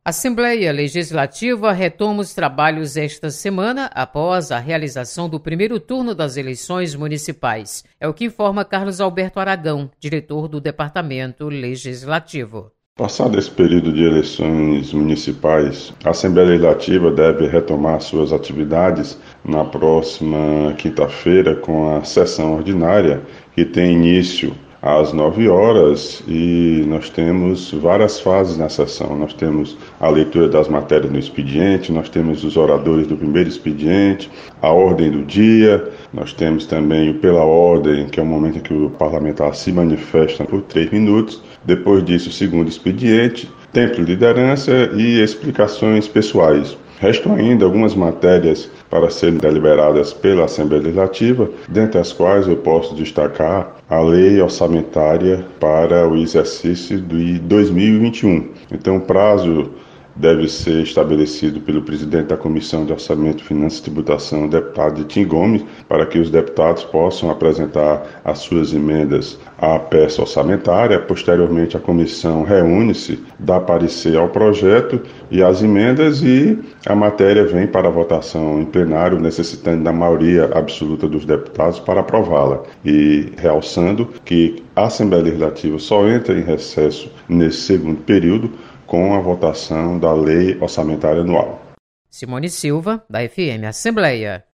A Assembleia Legislativa retoma os trabalhos esta semana após a realização do primeiro turno das eleições municipais. É o que informa Carlos Alberto Aragão, diretor do Departamento Legislativo. Passado esse período de eleições municipais, a Assembleia Legislativa deve retomar suas atividades na próxima quinta-feira com a sessão ordinária, que tem início às 9 horas e nós temos várias fases na sessão. Nós temos a leitura das matérias no expediente, nós temos os oradores do primeiro expediente, a ordem do dia, nós temos também o pela ordem, que é o momento em que o parlamentar se manifesta por 3 minutos. Depois disso, o segundo expediente, tempo de liderança e explicações pessoais. Restam ainda algumas matérias para serem deliberadas pela Assembleia Legislativa, dentre as quais eu posso destacar a Lei Orçamentária para o exercício de 2021. Então, o prazo deve ser estabelecido pelo presidente da Comissão de Orçamento, Finanças e Tributação, o deputado Tim Gomes, para que os deputados possam apresentar as suas emendas à peça orçamentária. Posteriormente, a comissão reúne-se, dá parecer ao projeto e às emendas e a matéria vem para a votação em plenário, necessitando da maioria absoluta dos deputados para aprová-la. E realçando que a Assembleia Legislativa só entra em recesso nesse segundo período com a votação da Lei Orçamentária Anual. Simone Silva, da FM Assembleia.